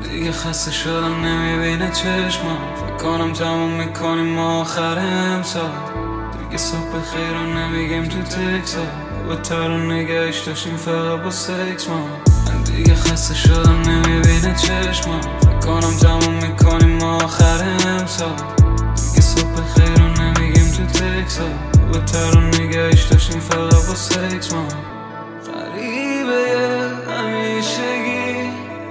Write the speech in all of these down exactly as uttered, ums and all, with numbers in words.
دیگه خسته شدم نمیبینه چشمم. فکر کنم تموم میکنیم ما آخر امسال. دیگه صبح خیر رو نمیگیم تو تکس ها. با تر رو نگهش داشتیم فقط با سکس ما. من دیگه خسته شدم نمیبینه چشمم. فکر کنم تموم میکنیم ما آخر امسال. دیگه صبح خیر رو نمیگیم تو تکس ها. با تر رو نگهش داشتیم فقط با سکس ما. غریبه همیشگی،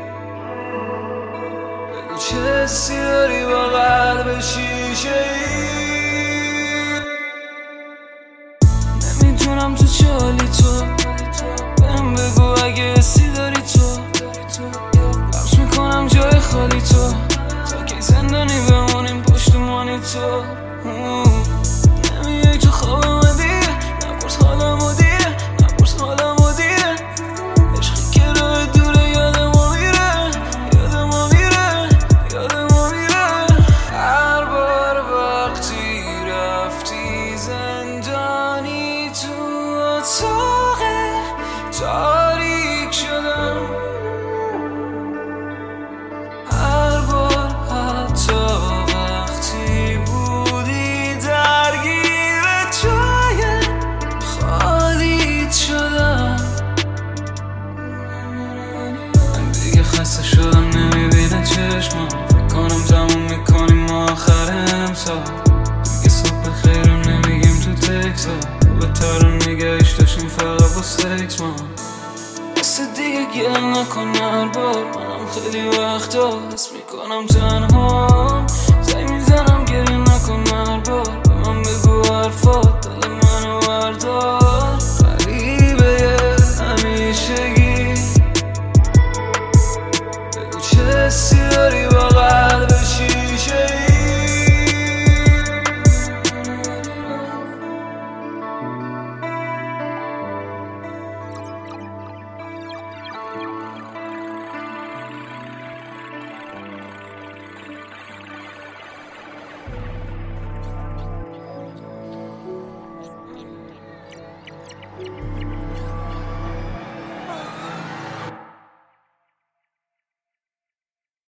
بگو چه حسی داری با قلب شیشه ای. نمیدونم تو چه حالی تو، بهم بگو اگه حسی داری تو. بخش میکنم جای خالی تو، تا کی زندانی بمونیم پشتمانی تو. نمیای تو خوابم دیگه، نپرس حالمو دیگه، نپرس حالمو دیگه. عشقی که راه دوره یادم میره، یادم میره، یادم میره. هر بار وقتی رفتی زندانی تو اتاق تاریک شدم. هر بار حتی وقتی بودی درگیر جای خالیت شدم. من دیگه خسته شدم نمیبینه چشمم. فکر کنم تموم میکنیم ما آخر امسال. دیگه صبح خیر رو نمیگیم تو تکس ها. با تر رو نگهش داشتیم فقط با سکس ما. مثل دیگه گله نکن هر بار، منم خیلی وقتا حس میکنم تنها.